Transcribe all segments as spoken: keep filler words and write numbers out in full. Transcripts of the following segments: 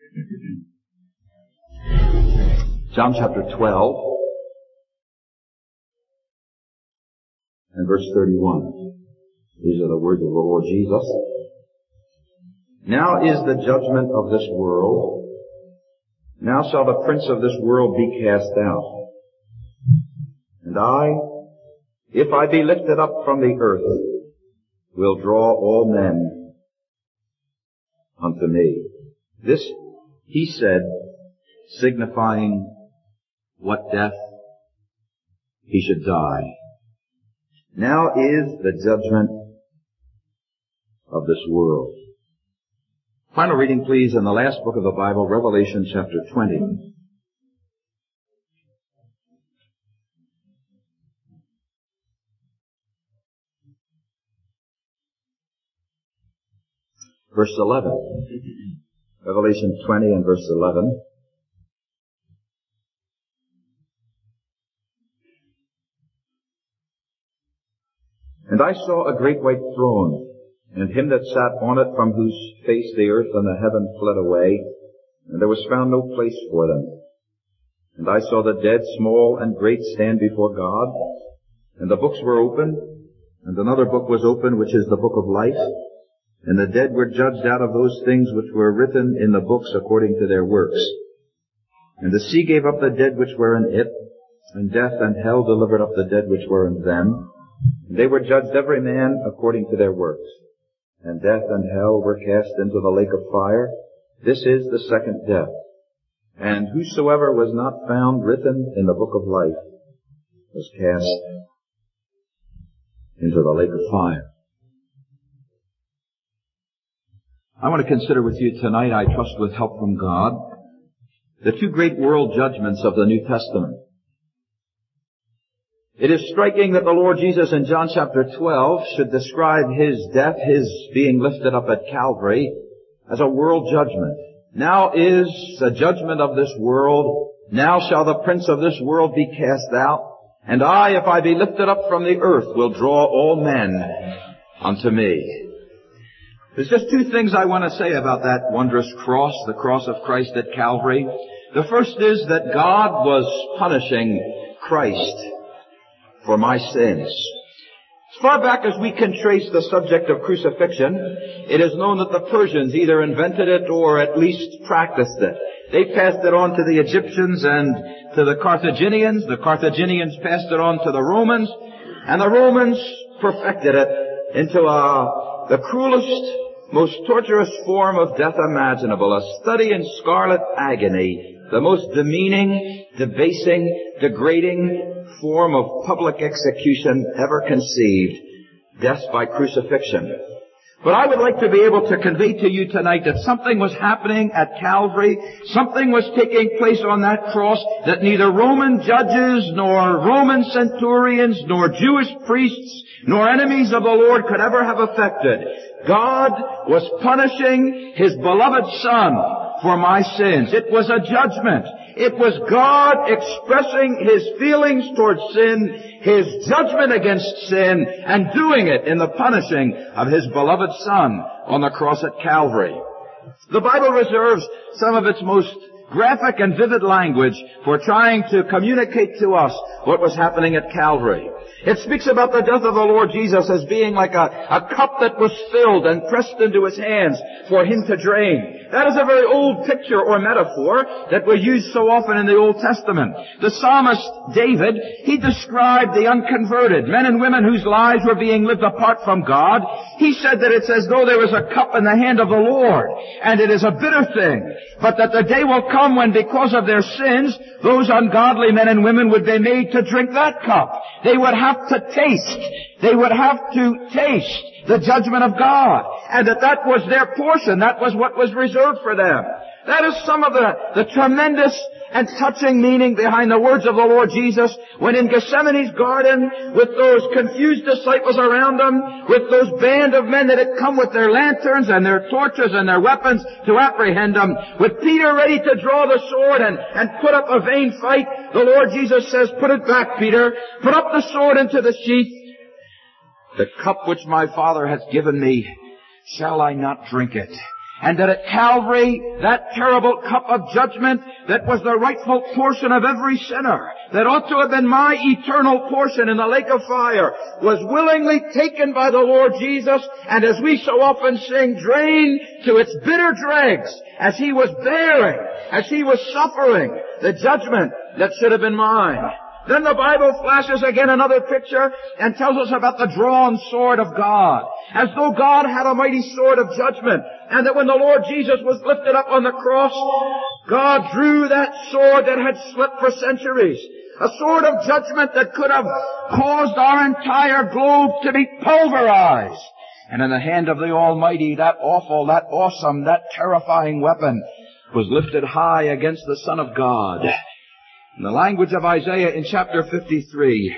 John chapter twelve and verse thirty-one. These are the words of the Lord Jesus. Now is the judgment of this world. Now shall the prince of this world be cast out. And I, if I be lifted up from the earth, will draw all men unto me. This he said, signifying what death he should die. Now is the judgment of this world. Final reading, please, in the last book of the Bible, Revelation chapter twenty. Verse eleven. Revelation twenty and verse eleven. And I saw a great white throne, and him that sat on it, from whose face the earth and the heaven fled away, and there was found no place for them. And I saw the dead, small and great, stand before God, and the books were opened, and another book was opened, which is the book of life. And the dead were judged out of those things which were written in the books according to their works. And the sea gave up the dead which were in it, and death and hell delivered up the dead which were in them. And they were judged every man according to their works. And death and hell were cast into the lake of fire. This is the second death. And whosoever was not found written in the book of life was cast into the lake of fire. I want to consider with you tonight, I trust with help from God, the two great world judgments of the New Testament. It is striking that the Lord Jesus in John chapter twelve should describe His death, His being lifted up at Calvary, as a world judgment. Now is the judgment of this world. Now shall the prince of this world be cast out. And I, if I be lifted up from the earth, will draw all men unto me. There's just two things I want to say about that wondrous cross, the cross of Christ at Calvary. The first is that God was punishing Christ for my sins. As far back as we can trace the subject of crucifixion, it is known that the Persians either invented it or at least practiced it. They passed it on to the Egyptians and to the Carthaginians. The Carthaginians passed it on to the Romans, and the Romans perfected it into a, the cruelest, most torturous form of death imaginable, a study in scarlet agony, the most demeaning, debasing, degrading form of public execution ever conceived, death by crucifixion. But I would like to be able to convey to you tonight that something was happening at Calvary, something was taking place on that cross that neither Roman judges, nor Roman centurions, nor Jewish priests, nor enemies of the Lord could ever have affected. God was punishing His beloved Son for my sins. It was a judgment. It was God expressing His feelings towards sin, His judgment against sin, and doing it in the punishing of His beloved Son on the cross at Calvary. The Bible reserves some of its most graphic and vivid language for trying to communicate to us what was happening at Calvary. It speaks about the death of the Lord Jesus as being like a, a cup that was filled and pressed into His hands for Him to drain. That is a very old picture or metaphor that was used so often in the Old Testament. The psalmist David, he described the unconverted, men and women whose lives were being lived apart from God. He said that it's as though there was a cup in the hand of the Lord, and it is a bitter thing, but that the day will come when, because of their sins, those ungodly men and women would be made to drink that cup. They would have to taste. They would have to taste the judgment of God. And that that was their portion. That was what was reserved for them. That is some of the, the tremendous and touching meaning behind the words of the Lord Jesus when in Gethsemane's garden, with those confused disciples around Him, with those band of men that had come with their lanterns and their torches and their weapons to apprehend Him, with Peter ready to draw the sword and, and put up a vain fight, the Lord Jesus says, "Put it back, Peter. Put up the sword into the sheath. The cup which my Father hath given me, shall I not drink it?" And that at Calvary, that terrible cup of judgment that was the rightful portion of every sinner, that ought to have been my eternal portion in the lake of fire, was willingly taken by the Lord Jesus, and as we so often sing, drained to its bitter dregs, as He was bearing, as He was suffering the judgment that should have been mine. Then the Bible flashes again another picture and tells us about the drawn sword of God, as though God had a mighty sword of judgment, and that when the Lord Jesus was lifted up on the cross, God drew that sword that had slept for centuries, a sword of judgment that could have caused our entire globe to be pulverized. And in the hand of the Almighty, that awful, that awesome, that terrifying weapon was lifted high against the Son of God. In the language of Isaiah in chapter fifty-three,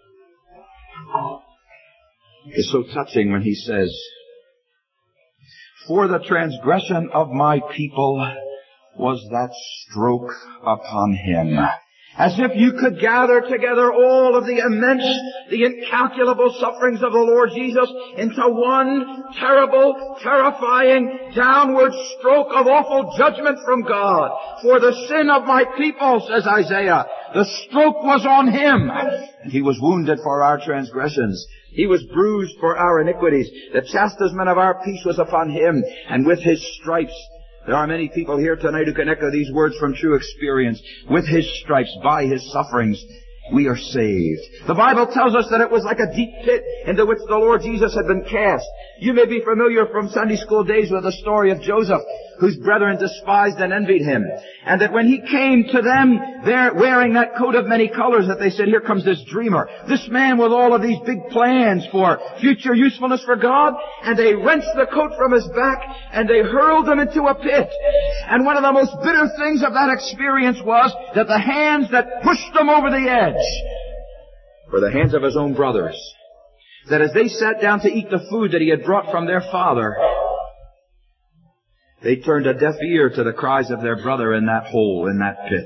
is so touching when he says, "For the transgression of my people was that stroke upon him." As if you could gather together all of the immense, the incalculable sufferings of the Lord Jesus into one terrible, terrifying, downward stroke of awful judgment from God. For the sin of my people, says Isaiah, the stroke was on Him. And He was wounded for our transgressions. He was bruised for our iniquities. The chastisement of our peace was upon Him. And with His stripes, there are many people here tonight who can echo these words from true experience. With His stripes, by His sufferings, we are saved. The Bible tells us that it was like a deep pit into which the Lord Jesus had been cast. You may be familiar from Sunday school days with the story of Joseph, whose brethren despised and envied him. And that when he came to them, there wearing that coat of many colors, that they said, "Here comes this dreamer, this man with all of these big plans for future usefulness for God." And they wrenched the coat from his back, and they hurled him into a pit. And one of the most bitter things of that experience was that the hands that pushed him over the edge were the hands of his own brothers. That as they sat down to eat the food that he had brought from their father, they turned a deaf ear to the cries of their brother in that hole, in that pit.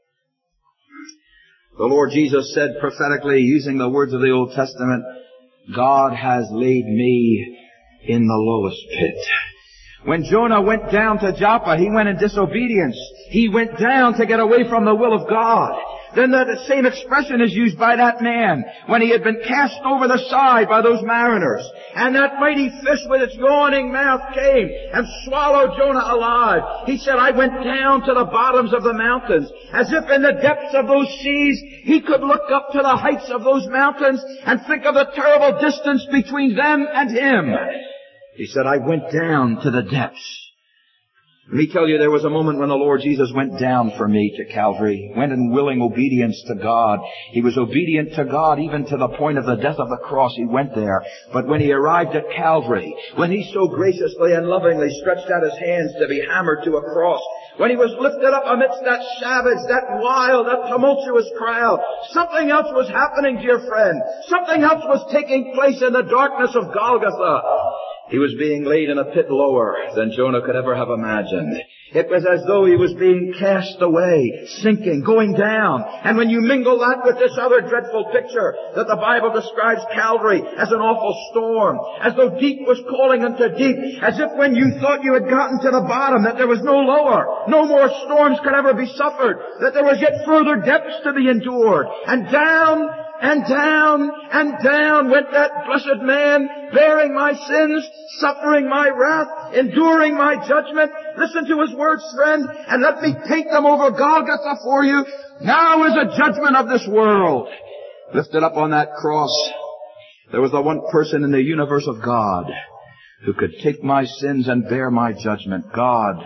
The Lord Jesus said prophetically, using the words of the Old Testament, "God has laid me in the lowest pit." When Jonah went down to Joppa, he went in disobedience. He went down to get away from the will of God. Then the same expression is used by that man when he had been cast over the side by those mariners. And that mighty fish with its yawning mouth came and swallowed Jonah alive. He said, "I went down to the bottoms of the mountains." As if in the depths of those seas, he could look up to the heights of those mountains and think of the terrible distance between them and him. He said, "I went down to the depths." Let me tell you, there was a moment when the Lord Jesus went down for me to Calvary, went in willing obedience to God. He was obedient to God even to the point of the death of the cross. He went there. But when He arrived at Calvary, when He so graciously and lovingly stretched out His hands to be hammered to a cross, when He was lifted up amidst that savage, that wild, that tumultuous crowd, something else was happening, dear friend. Something else was taking place in the darkness of Golgotha. He was being laid in a pit lower than Jonah could ever have imagined. It was as though he was being cast away, sinking, going down. And when you mingle that with this other dreadful picture, that the Bible describes Calvary as an awful storm, as though deep was calling unto deep, as if when you thought you had gotten to the bottom, that there was no lower, no more storms could ever be suffered, that there was yet further depths to be endured. And down, and down, and down went that blessed man, bearing my sins, suffering my wrath, enduring my judgment. Listen to his words, friend, and let me paint them over Golgotha for you. Now is a judgment of this world. Lifted up on that cross, there was the one person in the universe of God who could take my sins and bear my judgment. God.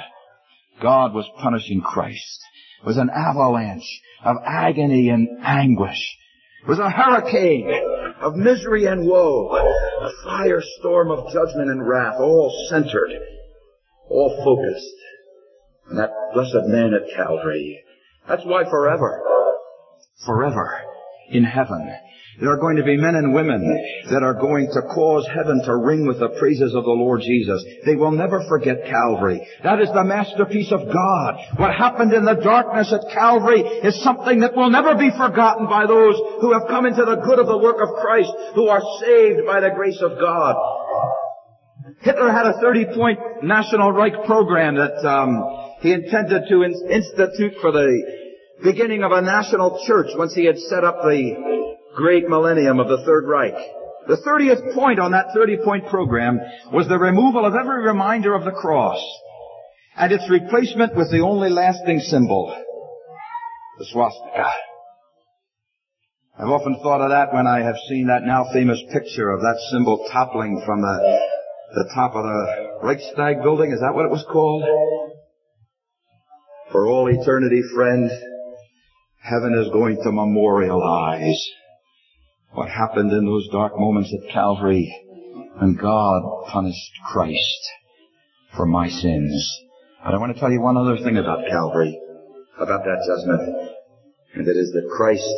God was punishing Christ. It was an avalanche of agony and anguish. It was a hurricane of misery and woe, a firestorm of judgment and wrath, all centered, all focused on that blessed man at Calvary. That's why forever, forever in heaven, there are going to be men and women that are going to cause heaven to ring with the praises of the Lord Jesus. They will never forget Calvary. That is the masterpiece of God. What happened in the darkness at Calvary is something that will never be forgotten by those who have come into the good of the work of Christ, who are saved by the grace of God. Hitler had a thirty-point National Reich program that um, he intended to in- institute for the beginning of a national church once he had set up the great millennium of the Third Reich. The thirtieth point on that thirty-point program was the removal of every reminder of the cross and its replacement with the only lasting symbol, the swastika. I've often thought of that when I have seen that now famous picture of that symbol toppling from the, the top of the Reichstag building. Is that what it was called? For all eternity, friend, heaven is going to memorialize what happened in those dark moments at Calvary when God punished Christ for my sins. But I want to tell you one other thing about Calvary, about that judgment, and that is that Christ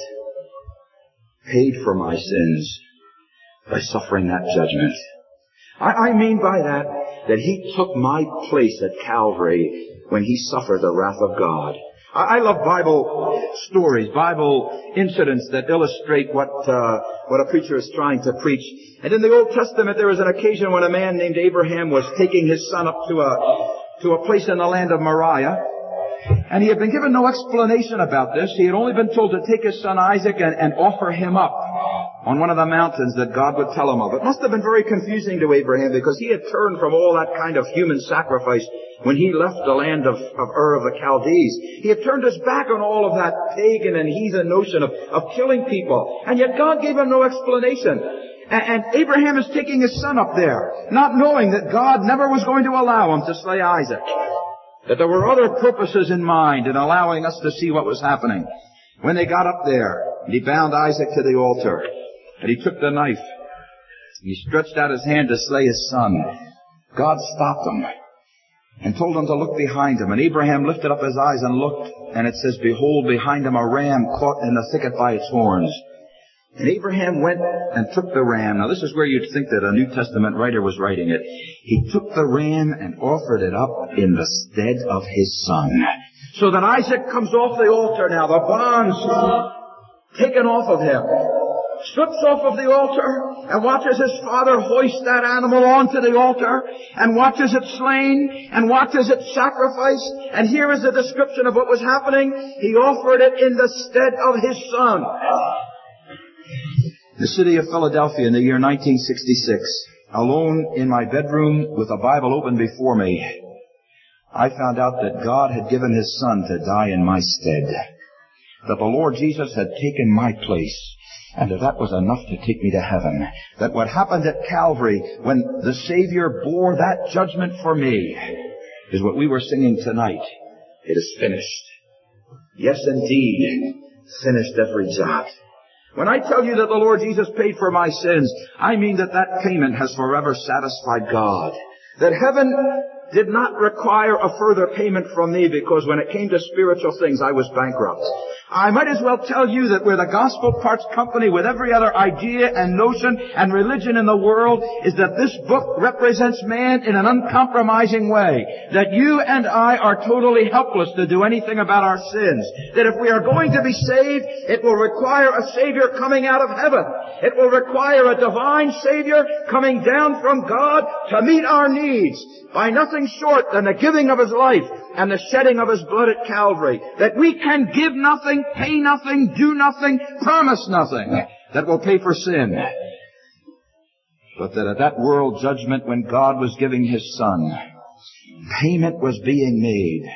paid for my sins by suffering that judgment. I, I mean by that, that He took my place at Calvary when He suffered the wrath of God. I, I love Bible stories, Bible incidents that illustrate what uh, what a preacher is trying to preach. And in the Old Testament, there was an occasion when a man named Abraham was taking his son up to a to a place in the land of Moriah. And he had been given no explanation about this. He had only been told to take his son Isaac and, and offer him up on one of the mountains that God would tell him of. It must have been very confusing to Abraham because he had turned from all that kind of human sacrifice when he left the land of, of Ur of the Chaldees. He had turned his back on all of that pagan and heathen notion of, of killing people. And yet God gave him no explanation. And, and Abraham is taking his son up there, not knowing that God never was going to allow him to slay Isaac. That there were other purposes in mind in allowing us to see what was happening. When they got up there, and he bound Isaac to the altar, and he took the knife, he stretched out his hand to slay his son. God stopped him and told him to look behind him. And Abraham lifted up his eyes and looked, and it says, behold, behind him a ram caught in the thicket by its horns. And Abraham went and took the ram. Now this is where you'd think that a New Testament writer was writing it. He took the ram and offered it up in the stead of his son. So that Isaac comes off the altar now. The bonds taken off of him. Strips off of the altar and watches his father hoist that animal onto the altar and watches it slain and watches it sacrificed. And here is the description of what was happening. He offered it in the stead of his son. The city of Philadelphia in the year nineteen sixty-six, alone in my bedroom with a Bible open before me, I found out that God had given His Son to die in my stead, that the Lord Jesus had taken my place, and that that was enough to take me to heaven, that what happened at Calvary when the Savior bore that judgment for me is what we were singing tonight. It is finished. Yes, indeed, finished every jot. When I tell you that the Lord Jesus paid for my sins, I mean that that payment has forever satisfied God. That heaven did not require a further payment from me because when it came to spiritual things, I was bankrupt. I might as well tell you that we're the Gospel Parts Company with every other idea and notion and religion in the world is that this book represents man in an uncompromising way. That you and I are totally helpless to do anything about our sins. That if we are going to be saved, it will require a Savior coming out of heaven. It will require a divine Savior coming down from God to meet our needs by nothing short than the giving of His life and the shedding of His blood at Calvary. That we can give nothing, pay nothing, do nothing, promise nothing that will pay for sin. But that at that world judgment when God was giving His Son, payment was being made.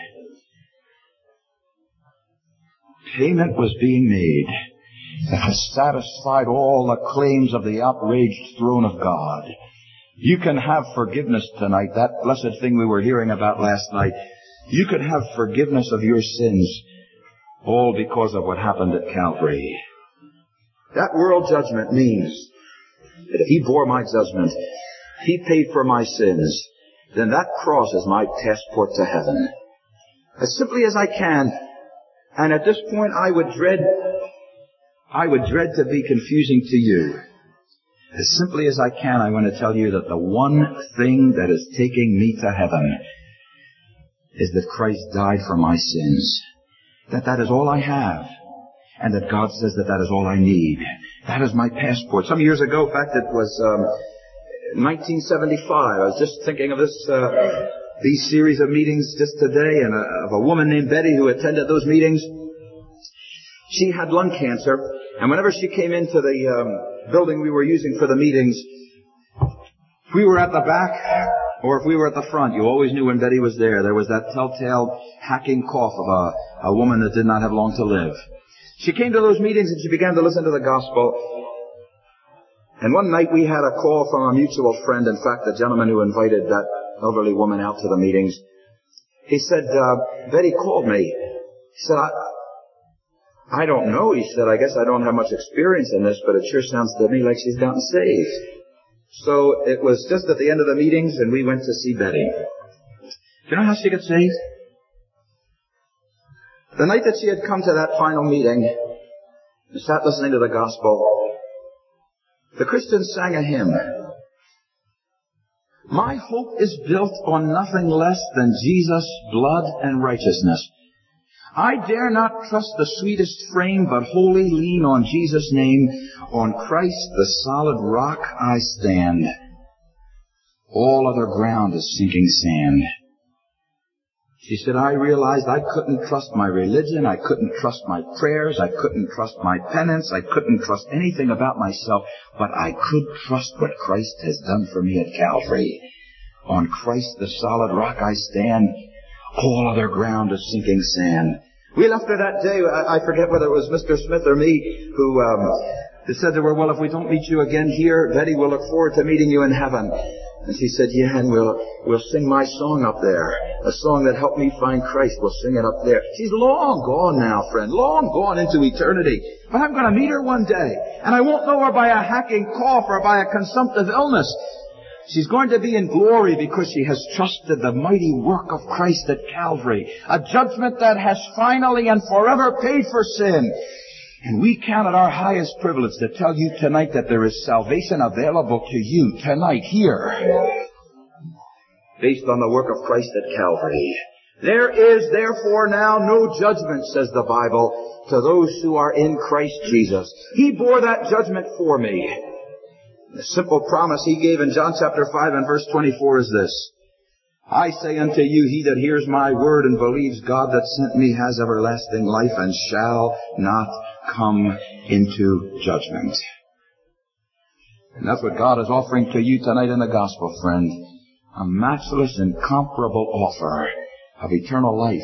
Payment was being made that has satisfied all the claims of the outraged throne of God. You can have forgiveness tonight, that blessed thing we were hearing about last night. You can have forgiveness of your sins, all because of what happened at Calvary. That world judgment means that if He bore my judgment, He paid for my sins, then that cross is my passport to heaven. As simply as I can, and at this point I would dread, I would dread to be confusing to you. As simply as I can, I want to tell you that the one thing that is taking me to heaven is that Christ died for my sins. That that is all I have. And that God says that that is all I need. That is my passport. Some years ago, in fact, it was, um, in nineteen seventy-five. I was just thinking of this, uh, these series of meetings just today, and a, of a woman named Betty who attended those meetings. She had lung cancer, and whenever she came into the um, building we were using for the meetings, if we were at the back or if we were at the front, you always knew when Betty was there. There was that telltale hacking cough of a, a woman that did not have long to live. She came to those meetings and she began to listen to the gospel. And one night we had a call from a mutual friend, in fact, the gentleman who invited that elderly woman out to the meetings. He said, uh, Betty called me. He said, I, I don't know. He said, I guess I don't have much experience in this, but it sure sounds to me like she's gotten saved. So it was just at the end of the meetings, and we went to see Betty. Do you know how she got saved? The night that she had come to that final meeting and sat listening to the gospel, the Christians sang a hymn. My hope is built on nothing less than Jesus' blood and righteousness. I dare not trust the sweetest frame, but wholly lean on Jesus' name. On Christ, the solid rock, I stand. All other ground is sinking sand. She said, I realized I couldn't trust my religion. I couldn't trust my prayers. I couldn't trust my penance. I couldn't trust anything about myself. But I could trust what Christ has done for me at Calvary. On Christ, the solid rock, I stand. All other ground is sinking sand. We left her that day. I forget whether it was Mister Smith or me who um, said to her, well, if we don't meet you again here, Betty, we'll look forward to meeting you in heaven. And she said, yeah, and we'll, we'll sing my song up there. A song that helped me find Christ. We'll sing it up there. She's long gone now, friend. Long gone into eternity. But I'm going to meet her one day. And I won't know her by a hacking cough or by a consumptive illness. She's going to be in glory because she has trusted the mighty work of Christ at Calvary. A judgment that has finally and forever paid for sin. And we count it our highest privilege to tell you tonight that there is salvation available to you tonight here. Based on the work of Christ at Calvary. There is therefore now no judgment, says the Bible, to those who are in Christ Jesus. He bore that judgment for me. The simple promise He gave in John chapter five and verse twenty-four is this. I say unto you, he that hears my word and believes God that sent me has everlasting life and shall not come into judgment. And that's what God is offering to you tonight in the gospel, friend. A matchless, incomparable offer of eternal life.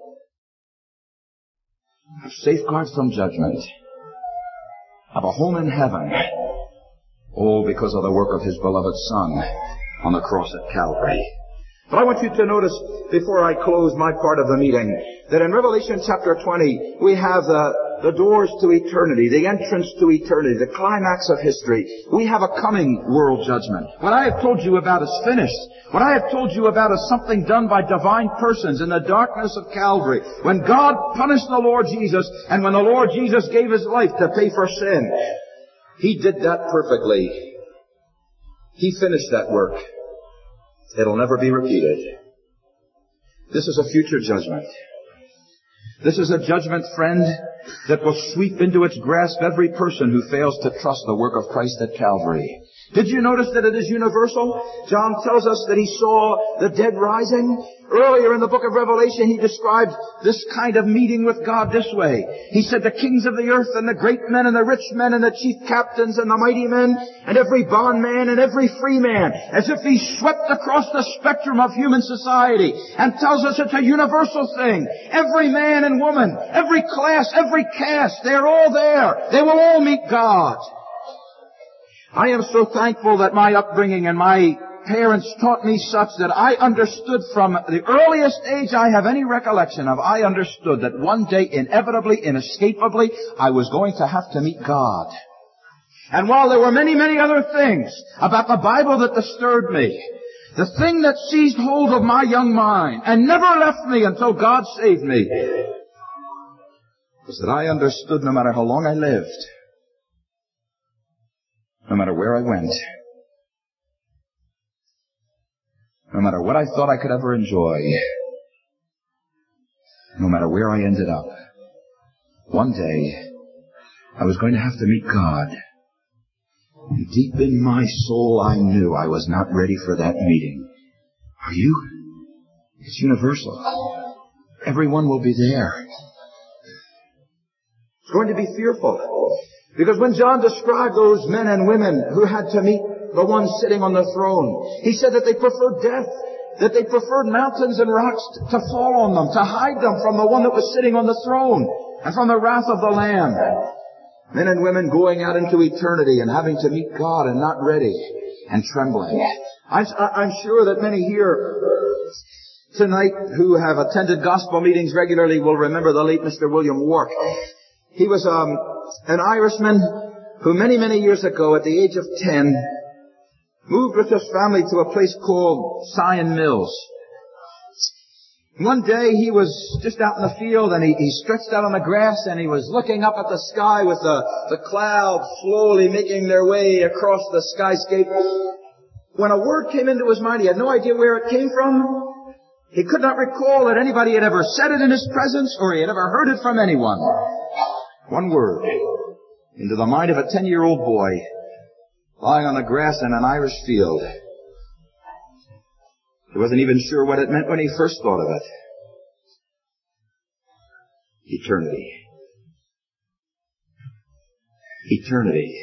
Of safeguard from judgment. Of a home in heaven. All because of the work of His beloved Son on the cross at Calvary. But I want you to notice, before I close my part of the meeting, that in Revelation chapter twenty, we have the, the doors to eternity, the entrance to eternity, the climax of history. We have a coming world judgment. What I have told you about is finished. What I have told you about is something done by divine persons in the darkness of Calvary. When God punished the Lord Jesus, and when the Lord Jesus gave His life to pay for sin, He did that perfectly. He finished that work. It'll never be repeated. This is a future judgment. This is a judgment, friend, that will sweep into its grasp every person who fails to trust the work of Christ at Calvary. Did you notice that it is universal? John tells us that he saw the dead rising. Earlier in the book of Revelation, he described this kind of meeting with God this way. He said, the kings of the earth and the great men and the rich men and the chief captains and the mighty men and every bondman and every free man, as if he swept across the spectrum of human society and tells us it's a universal thing. Every man and woman, every class, every caste, they're all there. They will all meet God. I am so thankful that my upbringing and my parents taught me such that I understood from the earliest age I have any recollection of, I understood that one day, inevitably, inescapably, I was going to have to meet God. And while there were many, many other things about the Bible that disturbed me, the thing that seized hold of my young mind and never left me until God saved me was that I understood no matter how long I lived, no matter where I went, no matter what I thought I could ever enjoy, no matter where I ended up, one day I was going to have to meet God. And deep in my soul, I knew I was not ready for that meeting. Are you? It's universal. Everyone will be there. It's going to be fearful. Because when John described those men and women who had to meet the one sitting on the throne, he said that they preferred death, that they preferred mountains and rocks to fall on them, to hide them from the one that was sitting on the throne and from the wrath of the Lamb. Men and women going out into eternity and having to meet God and not ready and trembling. I'm, I'm sure that many here tonight who have attended gospel meetings regularly will remember the late Mister William Wark. He was um, an Irishman who many, many years ago, at the age of ten, moved with his family to a place called Sion Mills. One day he was just out in the field and he, he stretched out on the grass and he was looking up at the sky with the, the clouds slowly making their way across the skyscape. When a word came into his mind, he had no idea where it came from. He could not recall that anybody had ever said it in his presence or he had ever heard it from anyone. One word into the mind of a ten-year-old boy lying on the grass in an Irish field. He wasn't even sure what it meant when he first thought of it. Eternity. Eternity.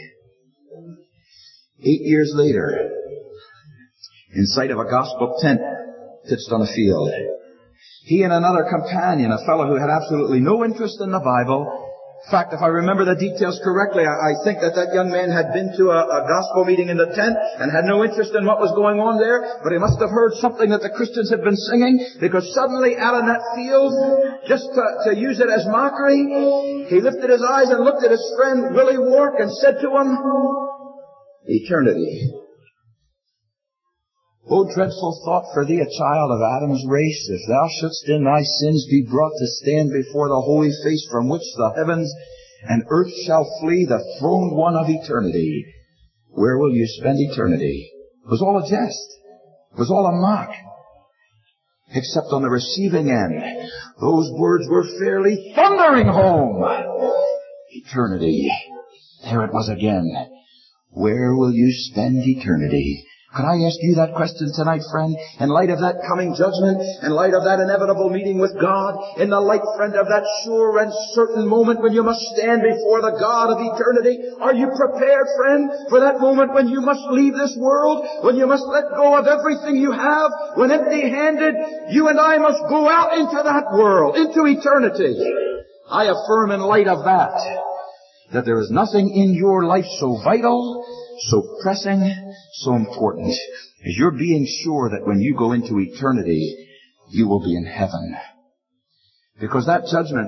Eight years later, in sight of a gospel tent pitched on a field, he and another companion, a fellow who had absolutely no interest in the Bible. In fact, if I remember the details correctly, I, I think that that young man had been to a, a gospel meeting in the tent and had no interest in what was going on there, but he must have heard something that the Christians had been singing, because suddenly out in that field, just to, to use it as mockery, he lifted his eyes and looked at his friend Willie Wark and said to him, eternity. O dreadful thought for thee, a child of Adam's race, if thou shouldst in thy sins be brought to stand before the holy face from which the heavens and earth shall flee, the throned one of eternity, where will you spend eternity? It was all a jest. It was all a mock. Except on the receiving end, those words were fairly thundering home. Eternity. There it was again. Where will you spend eternity? Could I ask you that question tonight, friend? In light of that coming judgment, in light of that inevitable meeting with God, in the light, friend, of that sure and certain moment when you must stand before the God of eternity, are you prepared, friend, for that moment when you must leave this world, when you must let go of everything you have, when empty-handed, you and I must go out into that world, into eternity? I affirm in light of that, that there is nothing in your life so vital, so pressing, so important as your being sure that when you go into eternity, you will be in heaven. Because that judgment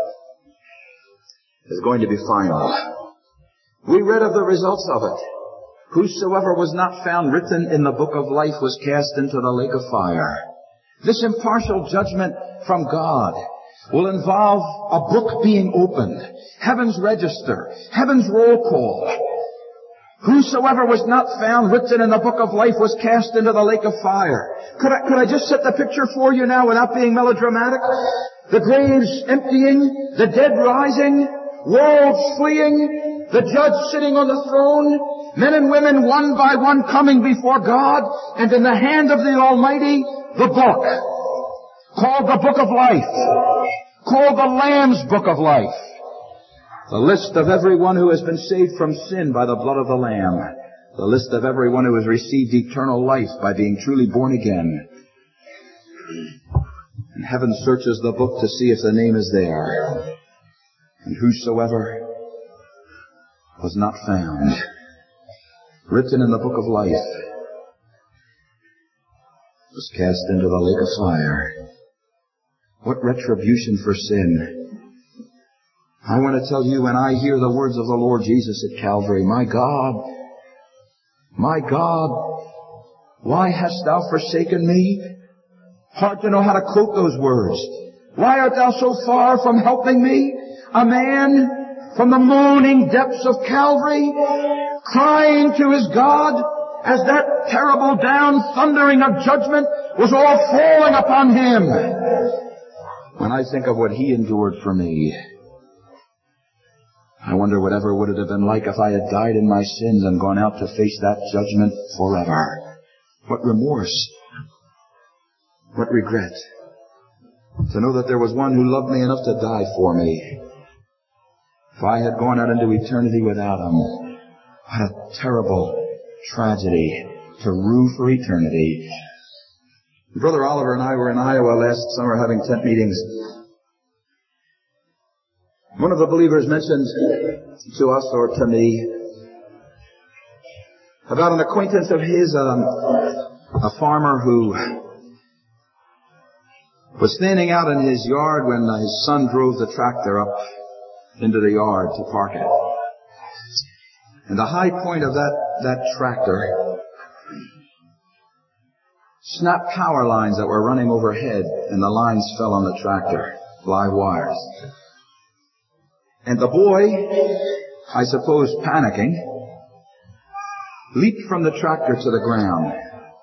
is going to be final. We read of the results of it. Whosoever was not found written in the book of life was cast into the lake of fire. This impartial judgment from God will involve a book being opened, heaven's register, heaven's roll call. Whosoever was not found written in the book of life was cast into the lake of fire. Could I, could I just set the picture for you now without being melodramatic? The graves emptying, the dead rising, worlds fleeing, the judge sitting on the throne, men and women one by one coming before God, and in the hand of the Almighty, the book, called the Book of Life, called the Lamb's Book of Life. The list of everyone who has been saved from sin by the blood of the Lamb. The list of everyone who has received eternal life by being truly born again. And heaven searches the book to see if the name is there. And whosoever was not found written in the book of life was cast into the lake of fire. What retribution for sin. I want to tell you, when I hear the words of the Lord Jesus at Calvary, my God, my God, why hast thou forsaken me? Hard to know how to quote those words. Why art thou so far from helping me? A man from the moaning depths of Calvary, crying to his God as that terrible down thundering of judgment was all falling upon him. When I think of what he endured for me, I wonder whatever would it have been like if I had died in my sins and gone out to face that judgment forever. What remorse. What regret. To know that there was one who loved me enough to die for me. If I had gone out into eternity without him, what a terrible tragedy to rue for eternity. Brother Oliver and I were in Iowa last summer having tent meetings. One of the believers mentioned to us or to me about an acquaintance of his, um, a farmer who was standing out in his yard when his son drove the tractor up into the yard to park it. And the high point of that, that tractor snapped power lines that were running overhead, and the lines fell on the tractor, live wires. And the boy, I suppose panicking, leaped from the tractor to the ground.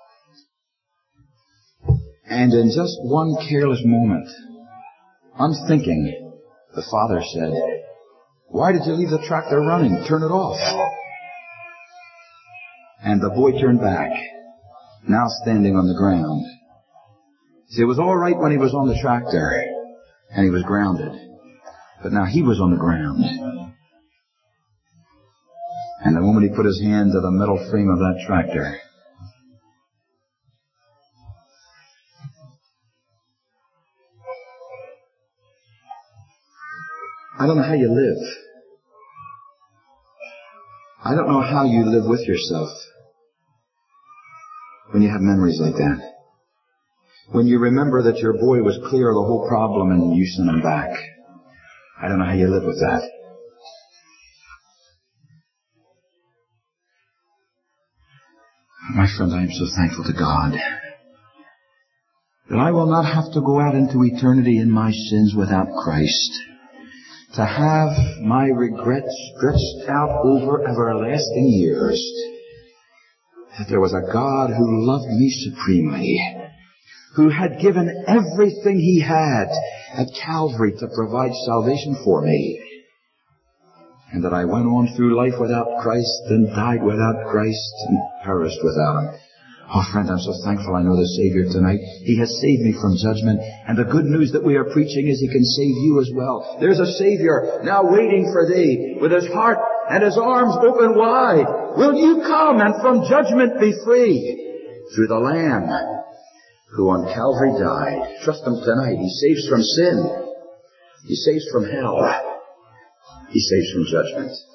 And in just one careless moment, unthinking, the father said, "Why did you leave the tractor running? Turn it off." And the boy turned back, now standing on the ground. See, it was all right when he was on the tractor and he was grounded. But now he was on the ground. And the moment he put his hand to the metal frame of that tractor, I don't know how you live. I don't know how you live with yourself when you have memories like that. When you remember that your boy was clear of the whole problem and you sent him back. I don't know how you live with that. My friend, I am so thankful to God that I will not have to go out into eternity in my sins without Christ. To have my regrets stretched out over everlasting years. That there was a God who loved me supremely, who had given everything he had at Calvary to provide salvation for me. And that I went on through life without Christ and died without Christ and perished without him. Oh, friend, I'm so thankful I know the Savior tonight. He has saved me from judgment. And the good news that we are preaching is he can save you as well. There's a Savior now waiting for thee with his heart and his arms open wide. Will you come and from judgment be free through the Lamb who on Calvary died? Trust him tonight. He saves from sin. He saves from hell. He saves from judgment.